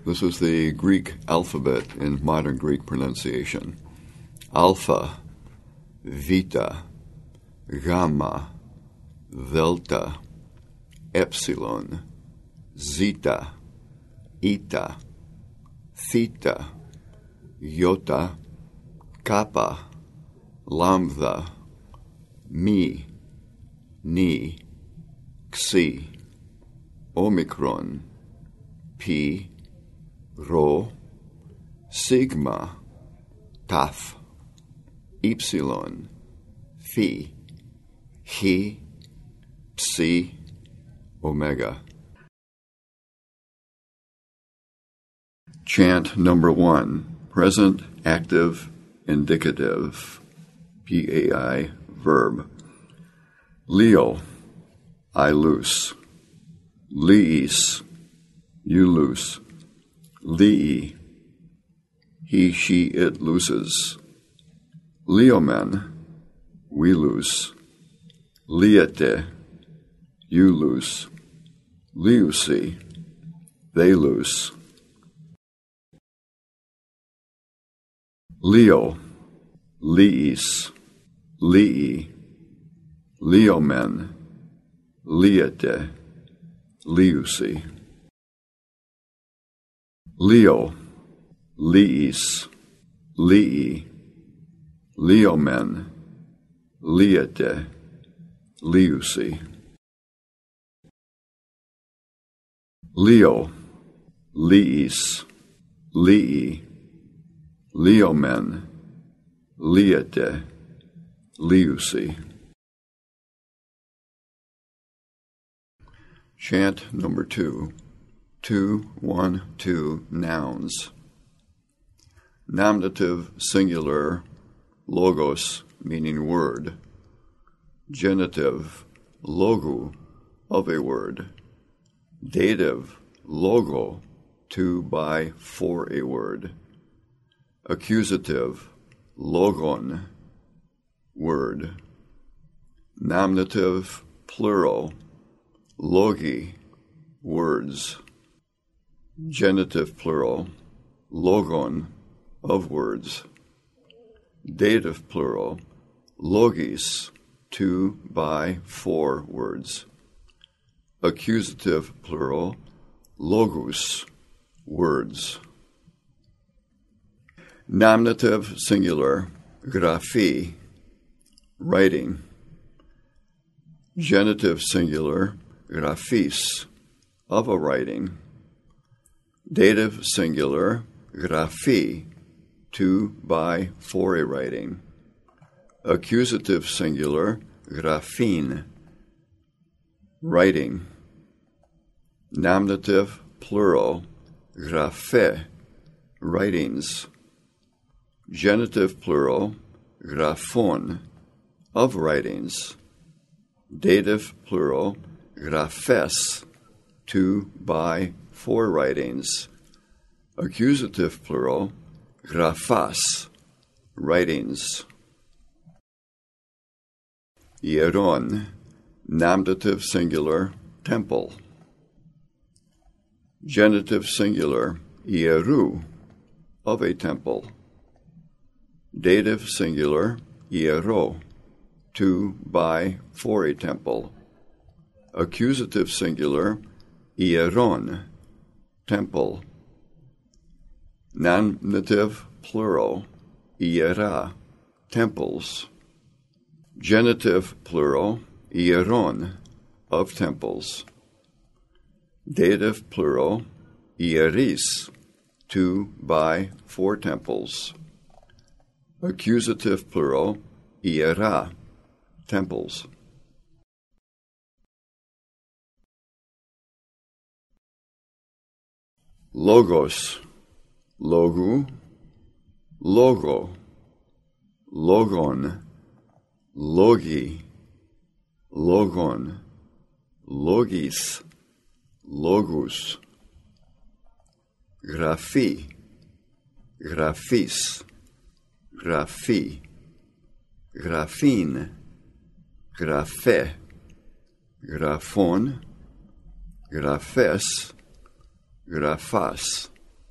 This is the Greek alphabet in modern Greek pronunciation. Alpha, Vita, Gamma, Delta, Epsilon, Zeta, Eta, Theta, Iota, Kappa, Lambda, Mi, Ni, Xi, Omicron, Pi, Rho, Sigma, Tau, Epsilon, Phi, Chi, Psi, Omega. Chant number 1, present, active, indicative, PAI, verb. Leo, I loose. Leis, you loose. Lei, he, she, it looses. Leomen, we loose. Liete, you loose. Liusi, they loose. Leo, Leis, Lei, Leomen, Liete, Liusi. Leo, Leis, Lei, Leomen, Liete, Liusi. Leo, Leis, Lei, Leomen, Liete, Liusi. Chant number 2, 2, 1, 2, nouns. Nominative singular, logos, meaning word. Genitive, logo, of a word. Dative, logo, to, by, for a word. Accusative, logon, word. Nominative, plural, logi, words. Genitive, plural, logon, of words. Dative, plural, logis, to, by, for words. Accusative, plural, logos, words. Nominative, singular, graphi, writing. Genitive, singular, graphis, of a writing. Dative, singular, graphi, to, by, for a writing. Accusative, singular, graphin, writing. Nominative, plural, graphe, writings. Genitive, plural, graphon, of writings. Dative, plural, graphes, to, by, for writings. Accusative, plural, graphas, writings. Hieron, nominative singular, temple. Genitive singular, hieru, of a temple. Dative singular, hiero, to, by, for a temple. Accusative singular, hieron, temple. Nominative plural, hiera, temples. Genitive plural, hieron, of temples. Dative plural, hieris, to, by, for temples. Accusative plural, hiera, temples. Logos, logu, logo, logon, logi, logon, logis, logus. Graphi, graphis, graphi, graphin, graphe, graphon, graphes, graphas,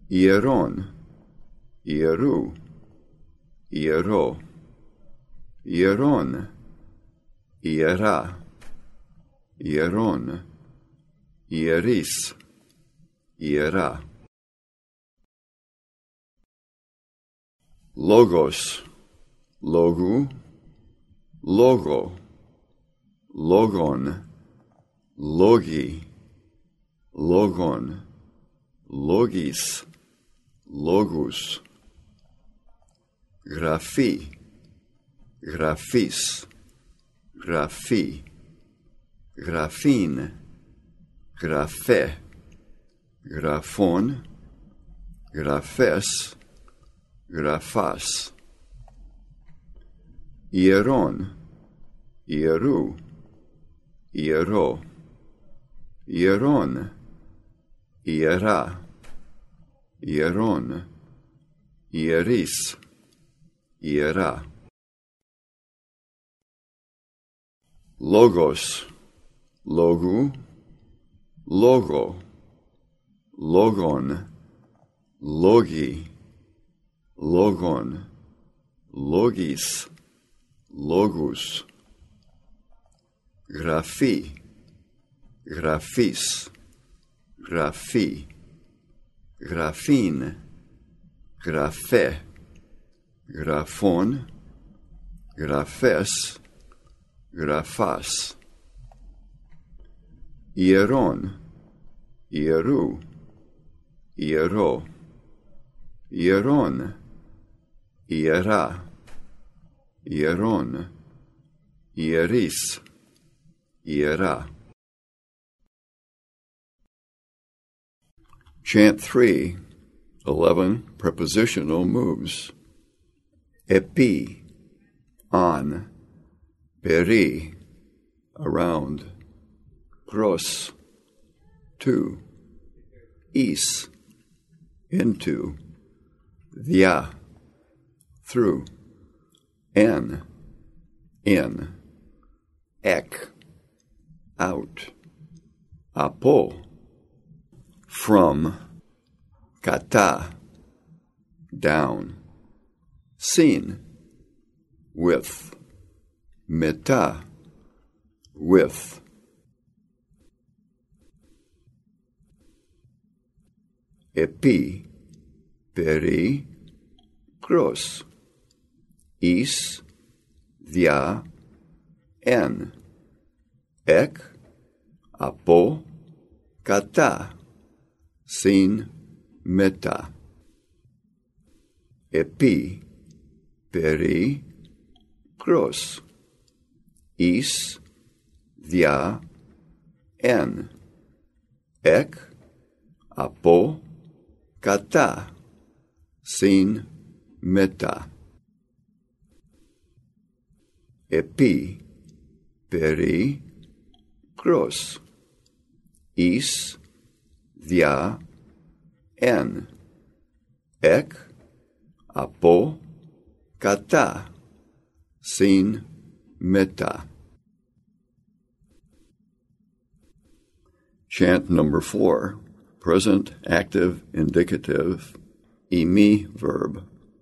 Ieron, Ieru, Iero, Ieron, Iera, Ieron, Ieris, Iera. Logos, Logu, Logo, Logon, Logi, Logon, Logis, Logus. Graphi, Graphis, Graphi, Graphine, Graphe, Graphon, Graphes, Graphas. Ieron, Ieru, Iero, Ieron, Iera, Ieron, Ieris, Iera. Logos, Logu, Logo, Logon, Logi, Logon, Logis, Logus. Graphi, Graphis, Graphi, Graphine, Graphe, Graphon, Graphes, Graphas. Ieron, Ieru, Iero, Ieron, Iera, Ieron, Ieris, Iera. Chant 3, 11 prepositional moves. Epi, on, peri, around, pros, to, is, into, dia, through, en, in, ek, out, apo, from, kata, down, sin, with, meta, with. Epi, peri, pros, is, dia, en, ek, apo, kata, sin, meta. Epi, peri, pros, is, dia, en, ek, apo, kata, sin, meta. Epi, peri, pros, is, dia, en, ek, apo, kata, sin, meta. Chant number 4, present active indicative, imi verb.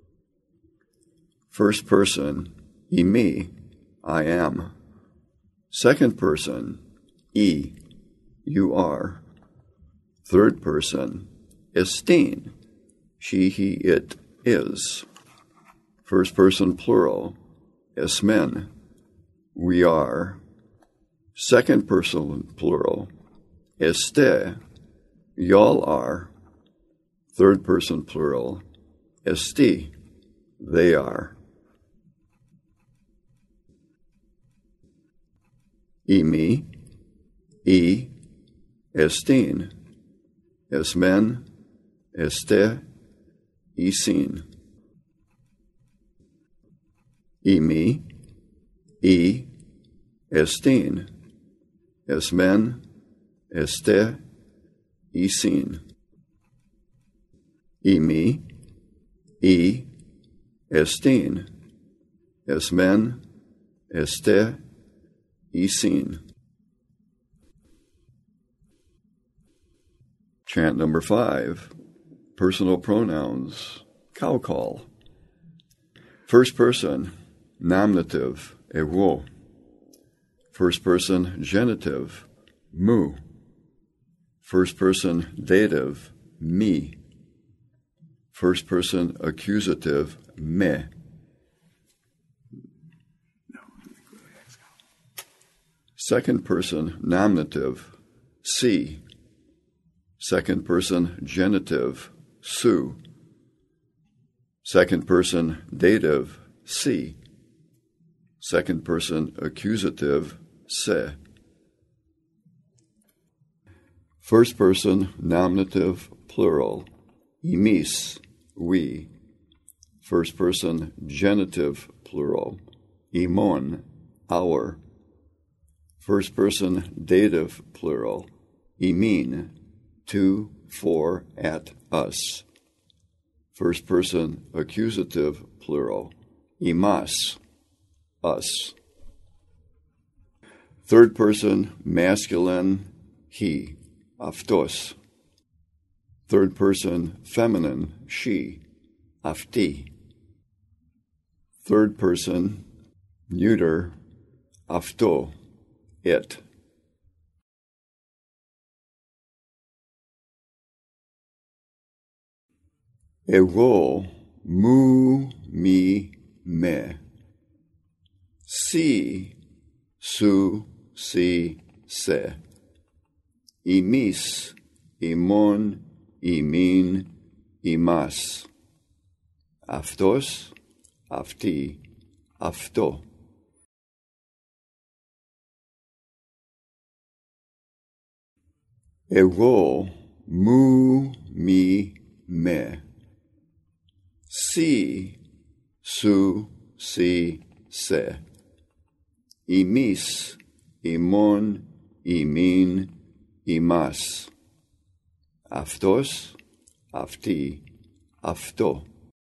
First person, imi, I am. Second person, e, you are. Third person, estin, she, he, it is. First person plural, esmen, we are. Second person plural, este, y'all are. Third person plural, esti, they are. Imi, e, estin, esmen, este, isin. Imi, e, estin, esmen, este, isin. Imi, e, estin, esmen, este, isin. Chant number 5, personal pronouns, cow call. First person, nominative, εγώ. First person, genitive, μου. First person, dative, μη. First person, accusative, με. Second person, nominative, σύ. Second person, genitive, σου. Second person, dative, σύ. Second person, accusative, σε. First person, nominative, plural, εμείς, we. First person, genitive, plural, ημών, our. First person, dative, plural, ημίν, to, for, at, us. First person, accusative, plural, ημάς, us. Third person, masculine, he, αυτός. Third person, feminine, she, αυτή. Third person, neuter, αυτό, it. Εγώ, μου, μη, με. Σύ, σου, σύ, σε. Εμείς, ημών, ημίν, ημάς. Αυτός, αυτή, αυτό. Εγώ, μου, μη, με. Σύ, σου, σύ, σε. Εμείς, ημών, ημίν, ημάς. Αυτός, αυτή, αυτό.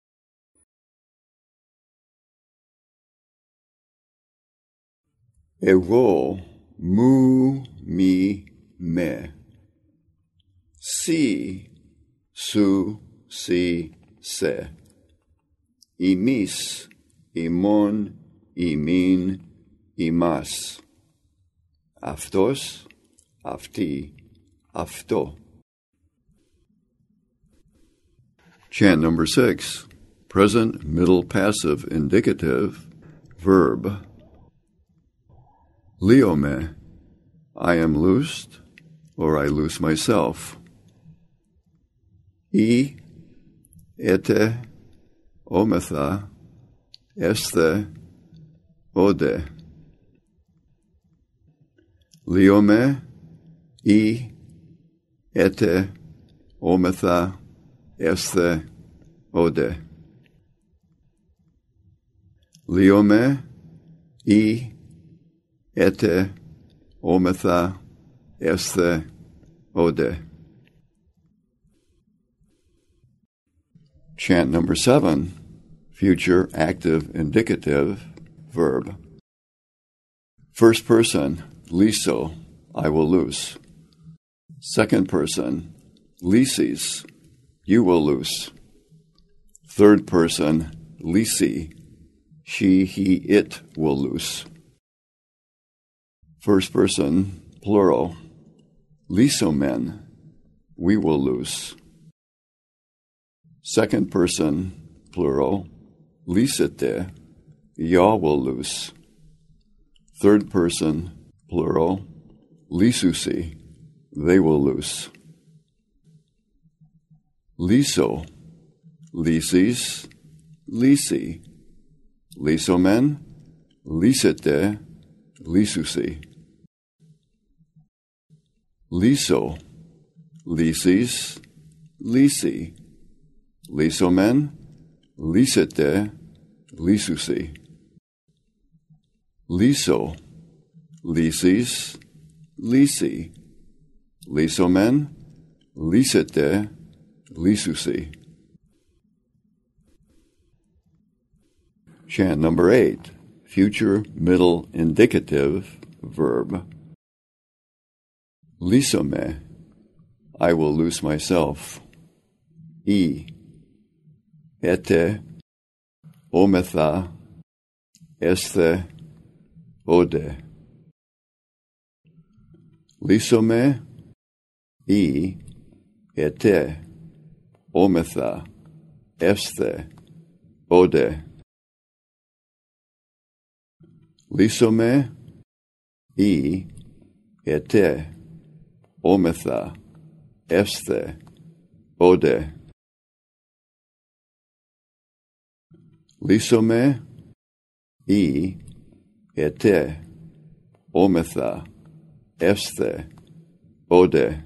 Εγώ, μου, μη, με. Σύ, σου, σύ, σε. Εμείς, ημών, ημίν, ημάς. Αυτός, αυτή, αυτό. Chant number 6. Present middle passive indicative verb. Leome, I am loosed, or I loose myself. I, ete, ometha, este, ode. Leome, I, ete, ometha, este, ode. Leome, I, ete, ometha, este, ode. Chant number 7, future active indicative verb. First person, liso, I will loose. Second person, lysis, you will loose. Third person, lysi, she, he, it will loose. First person, plural, lysomen, we will loose. Second person, plural, lysite, y'all will loose. Third person, plural, lysusi, they will loose. Liso, lysis, lysi, lysomen, lysite, lysusi. Liso, lysis, lysi, lysomen, lysite, lysusi. Liso, lysis, lysi, lysomen, lysite, lysusi. Chant number 8, future middle indicative verb. Lysome, I will loose myself. ete, ometha, esthe, ode. Lysome, ete, ometha, esthe, ode. Lysome, ete, ometha, esthe, ode. Lysome, ete, ometha, esthe, ode.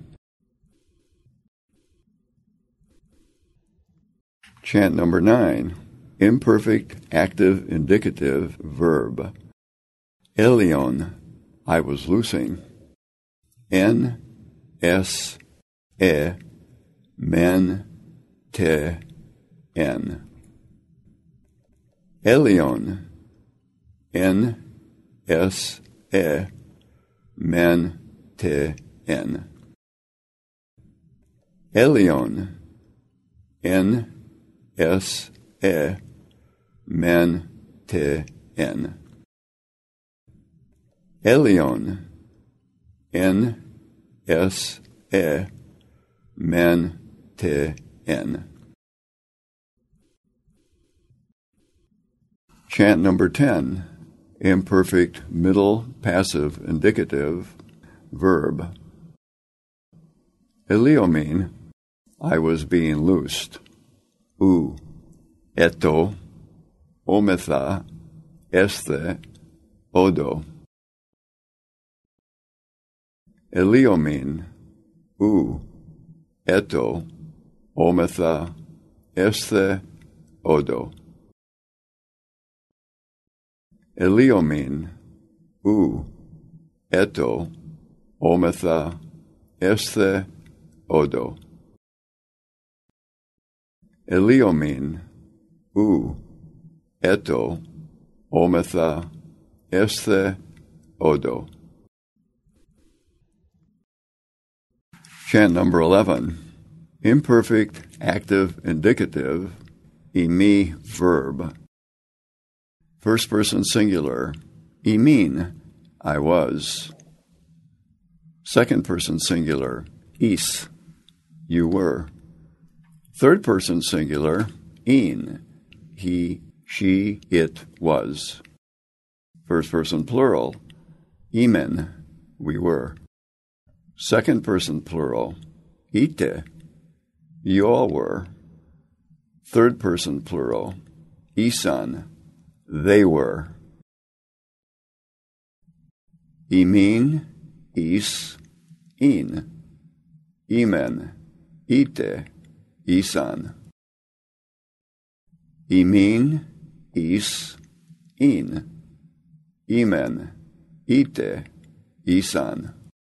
Chant number 9. Imperfect active indicative verb. Elion, I was loosing. En, es, men, te, en. Elion, en, es, men, te, en. Elion, en, es, men, te, en. Elion, en, es, men, te, en. Chant number 10. Imperfect middle passive indicative verb. Eleomein, I was being loosed. Eto, ometha, esthe, odo. Eleomein, eto, ometha, esthe, odo. Eleomein, eto, ometha, esthe, odo. Eleomein, eto, ometha, esthe, odo. Chant number 11. Imperfect active indicative, imi verb. First person singular, imin, I was. Second person singular, is, you were. Third person singular, in, he, she, it was. First person plural, imen, we were. Second person plural, ite, you all were. Third person plural, isan, they were. Imin, is, in. Imen, ite, isan. Imin, is, in. Imen, ite, isan.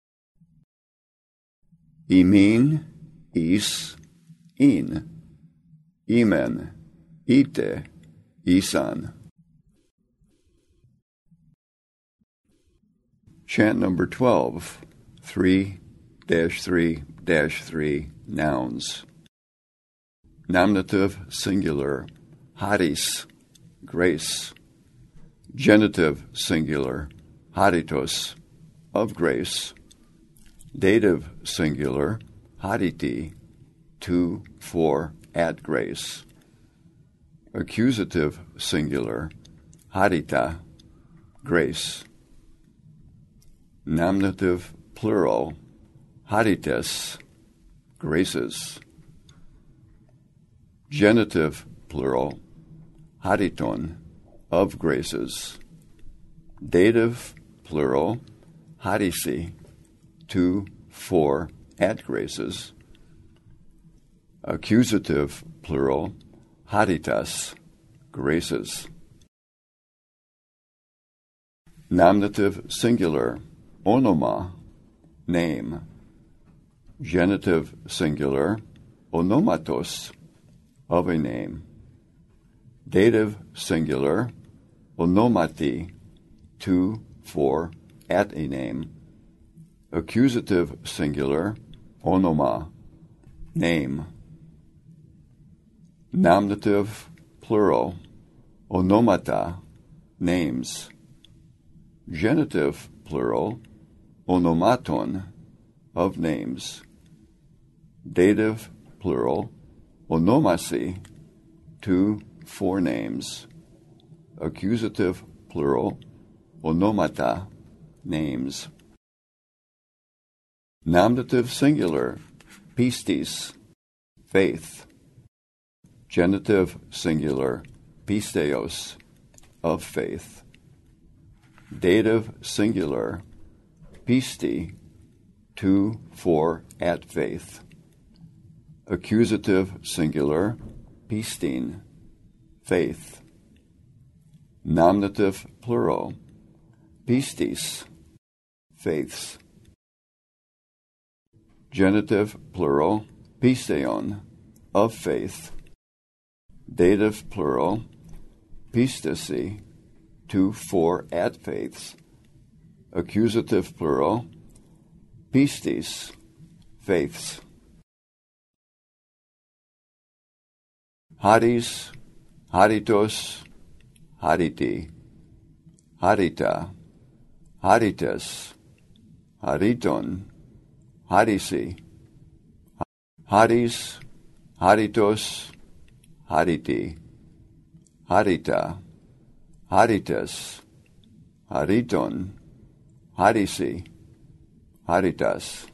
Imin, is, in. Imen, ite, isan. Chant number 12, 3-3-3 nouns. Nominative singular, haris, grace. Genitive singular, haritos, of grace. Dative singular, hariti, to, for, at grace. Accusative singular, harita, grace. Nominative plural, harites, graces. Genitive plural, hariton, of graces. Dative plural, harisi, to, for, at graces. Accusative plural, haritas, graces. Nominative singular, onoma, name. Genitive singular, onomatos, of a name. Dative singular, onomati, to, for, at a name. Accusative singular, onoma, name. Nominative, plural, onomata, names. Genitive, plural, onomaton, of names. Dative, plural, onomasi, to, for names. Accusative, plural, onomata, names. Nominative singular, pistis, faith. Genitive singular, pisteos, of faith. Dative singular, pisti, to, for, at faith. Accusative singular, pistin, faith. Nominative plural, pistis, faiths. Genitive plural, pisteon, of faith. Dative plural, pistesi, to, for, at faiths. Accusative plural, pistis, faiths. Hadis, haditos, haditi, hadita, hadites, haditon, hadisi, hadis, haditos, haditi, hadita, hadites, haditon, hadisi, haditas.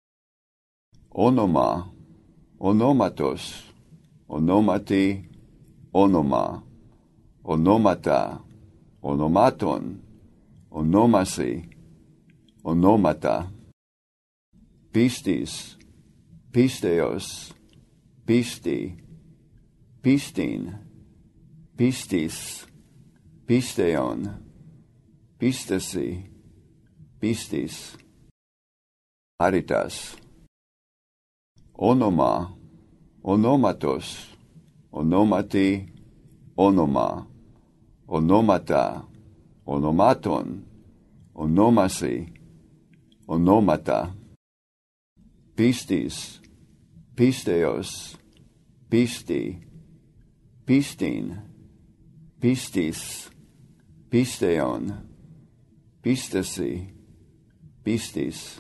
Onoma, onomatos, onomati, onoma, onomata, onomaton, onomasi, onomata. Pistis, pisteos, pisti, pistin, pistis, pisteon, pistesi, pistis. Haditas. Onoma, onomatos, onomati, onoma, onomata, onomaton, onomasi, onomata. Pistis, pisteos, pisti, pistin, pistis, pisteon, pistesi, pistis.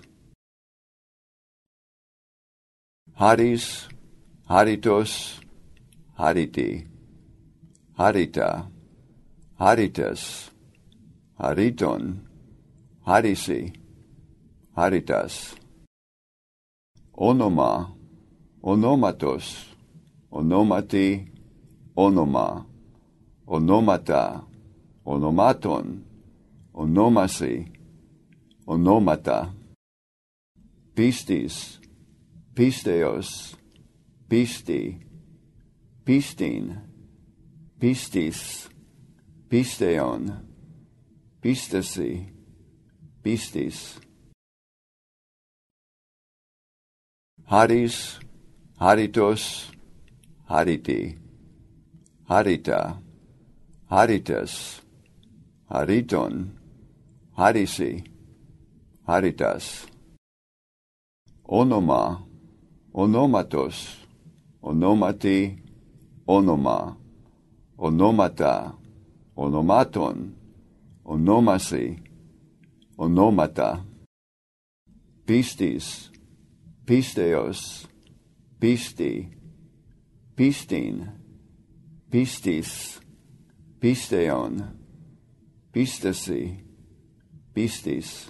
Hadis, haditos, haditi, hadita, hadites, haditon, hadisi, haditas. Onoma, onomatos, onomati, onoma, onomata, onomaton, onomasi, onomata. Pistis, pisteos, pisti, pistin, pistis, pisteon, pistesi, pistis. Hadis, haditos, haditi, hadita, hadites, haditon, hadisi, haditas. Onoma, onomatos, onomati, onoma, onomata, onomaton, onomasi, onomata. Pistis, pisteos, pisti, pistin, pistis, pisteon, pistesi, pistis.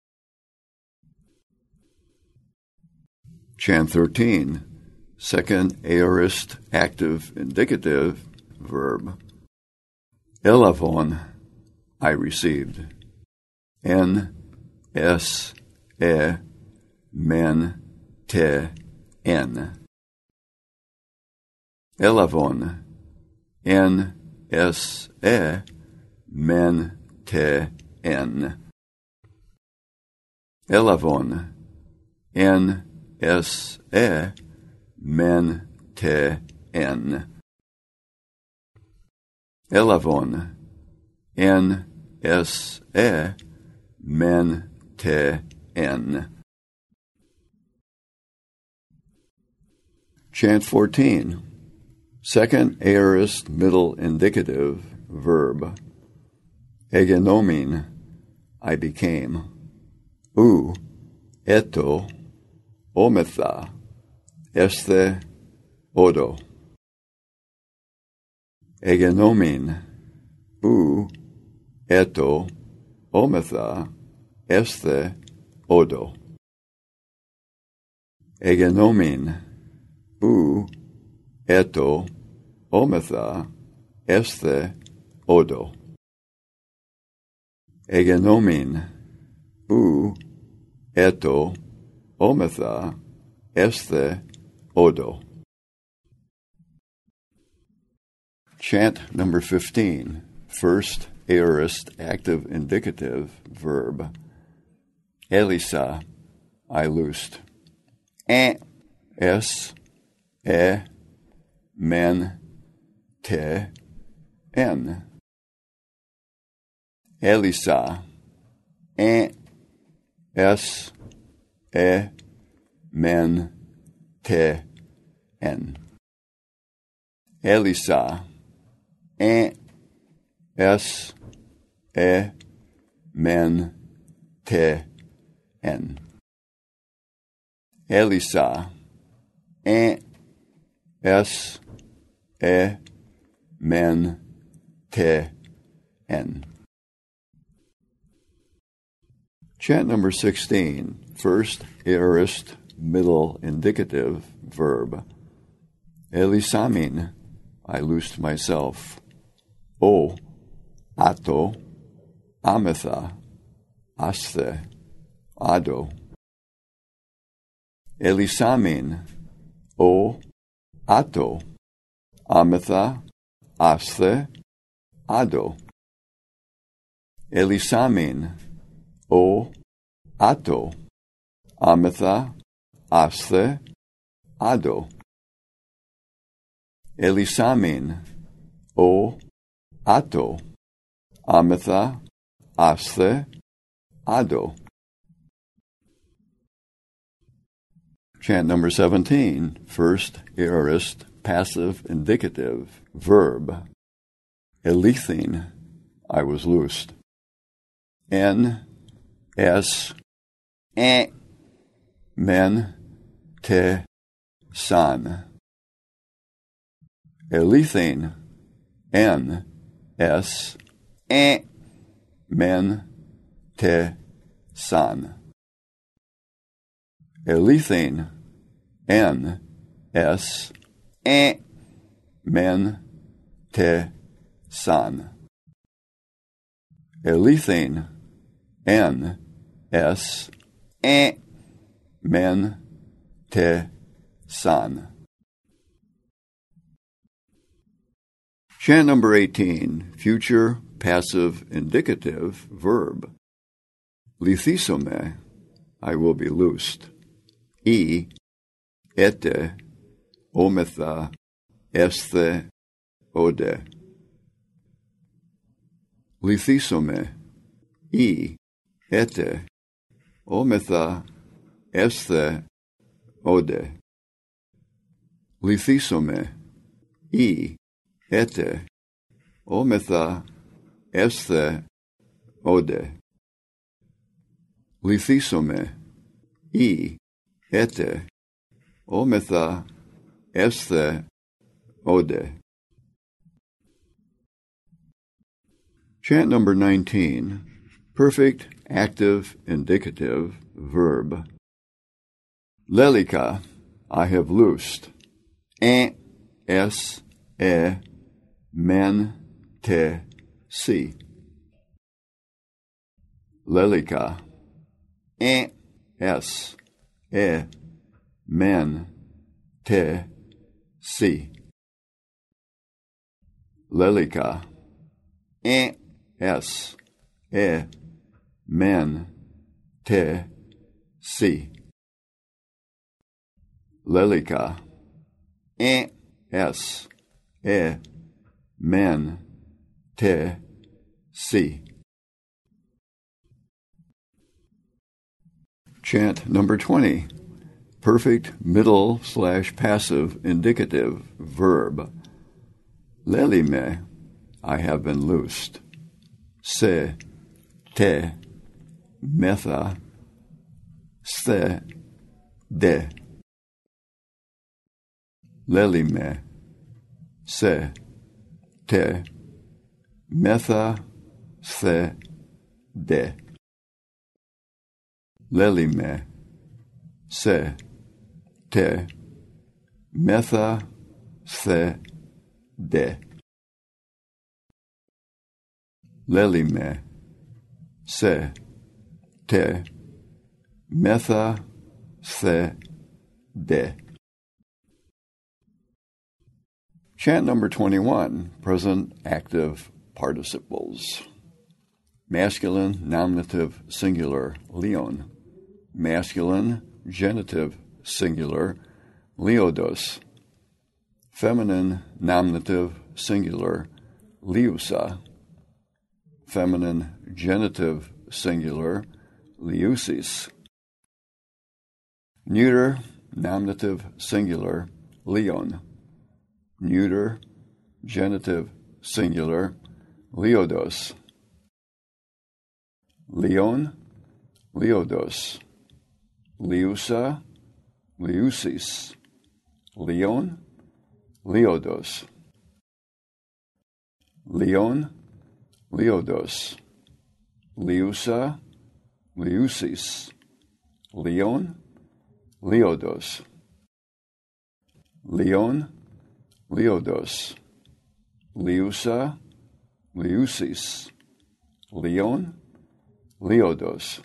Chant 13, second aorist active indicative verb. Elavon, I received. En, es, e, men, te, en. Elavon, en, es, e, men, te, en. Elavon, en, es, e, men, te, en. Elavon, en, es, e, men, te, en. Chant 14, Second aorist middle indicative verb. Egenomin, I became. Eto, ometha, este, odo. Egenomin, eto, ometha, este, odo. Egenomin, eto, ometha, este, odo. Egenomin, eto, ometha, este, odo. Chant number 15, first aorist active indicative verb. Elisa, I loosed. Es, men, te, en. Elisa, es, men, te, en. Elisa, es, men, te, en. Elisa, es, men, te, en. Chant number 16, first aorist middle indicative verb. Elisamin, I loosed myself. Ato, ametha, aste, ado. Elisamin, ato, ametha, aste, ado. Elisamin, ato, ametha, aste, ado. Elisamin, ato, ametha, aste, ado. Chant number 17, first aorist passive indicative verb. Elethin, I was loosed. Es, men, te, san. Elethin, es, men, te, san. Elethin, es, men, te, san. Elethin, es, men, te, san. Chant number 18, future passive indicative verb. Lithisome, I will be loosed. Ete, ometha, este, ode. Lithisome, ete, ometha, este, ode. Lithisome, ete, ometha, este, ode. Lithisome, ete, ometha, este, ode. Chant number 19, perfect active indicative verb. Lelika, I have loosed. Es, men, te, si. Lelika, es, men, te, si. Lelika, es, men, te, si. Lelika, es, men, te, si. Chant number 20, perfect middle/passive indicative verb. Lelime, I have been loosed. Se, te, metha, ste, de. Lelime, se, te, metha, ste, de. Lelime, se, te, metha, ste, de. Lelime, se, te, metha, ste, de. Chant number 21, present active participles. Masculine nominative singular, leon. Masculine genitive singular, leodos. Feminine nominative singular, leusa. Feminine genitive singular, leusis. Neuter nominative singular, leon. Neuter genitive singular, leodos. Leon, leodos. Leusa, leusis. Leon, leodos. Leon, leodos. Leusa, leusis. Leon, leodos. Leon, leodos. Leusa, leusis. Leon, leodos.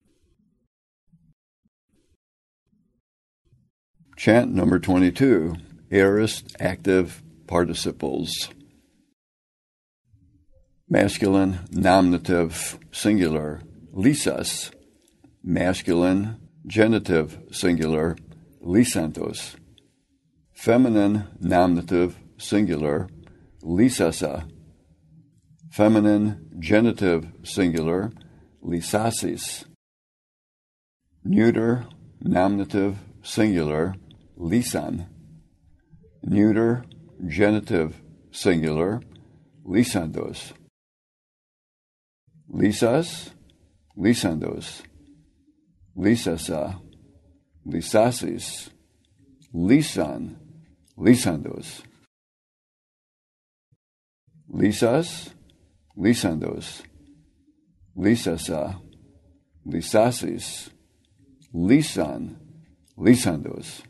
Chant number 22, aorist active participles. Masculine nominative singular, lisas. Masculine genitive singular, lisantos. Feminine nominative singular, lisasa. Feminine genitive singular, lisasis. Neuter nominative singular, lisan. Neuter genitive singular, lisandos. Lisas, lisandos. Lisasa, lisasis. Lisan, lisandos. Lisas, lisandos. Lisasa, lisasis. Lisan, lisandos.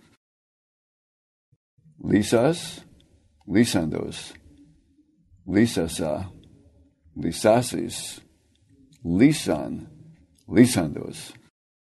Lisas, lisandos. Lisasa, lisasis. Lisan, lisandos.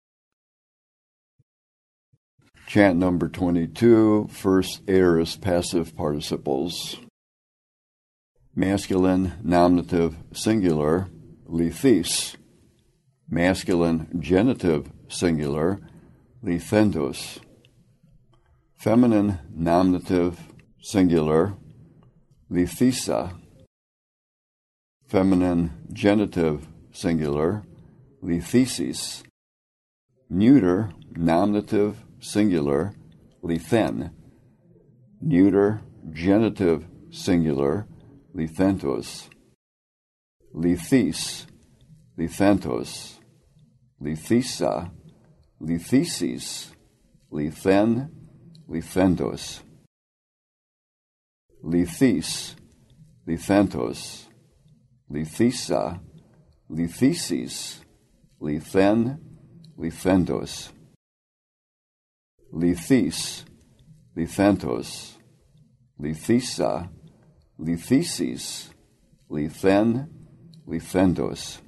Chant number 22, first aorist passive participles. Masculine nominative singular, lithis. Masculine genitive singular, lithendos. Feminine nominative singular, lithisa. Feminine genitive singular, lithesis. Neuter nominative singular, lithen. Neuter genitive singular, lithentos. Lithis, lithentos. Lithisa, lithesis. Lithen, lithentos. Lithis, lithentos. Lithisa, lithesis. Lithen, lithentos. Lithis, lithentos. Lithisa, lithesis. Lithen, lithentos.